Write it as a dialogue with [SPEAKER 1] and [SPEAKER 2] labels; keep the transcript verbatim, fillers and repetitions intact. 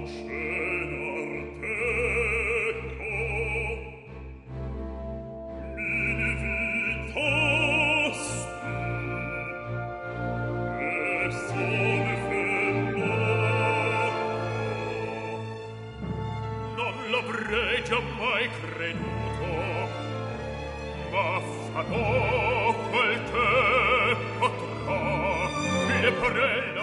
[SPEAKER 1] Giammai creduto, ma farò quel che potrò, le parole